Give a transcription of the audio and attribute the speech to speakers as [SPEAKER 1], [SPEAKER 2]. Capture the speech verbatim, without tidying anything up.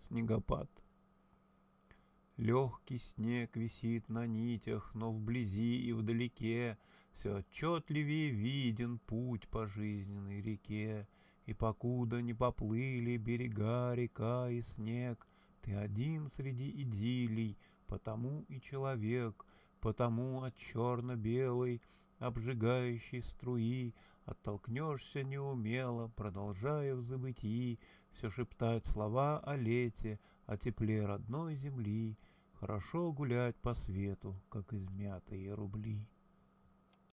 [SPEAKER 1] Снегопад. Легкий снег висит на нитях, но вблизи и вдалеке все отчетливее виден путь по жизненной реке. И покуда не поплыли берега, река и снег, ты один среди идиллий, потому и человек, потому от черно-белой обжигающей струи оттолкнешься неумело, продолжая в забытии все шептать слова о лете, о тепле родной земли. Хорошо гулять по свету, как измятые рубли.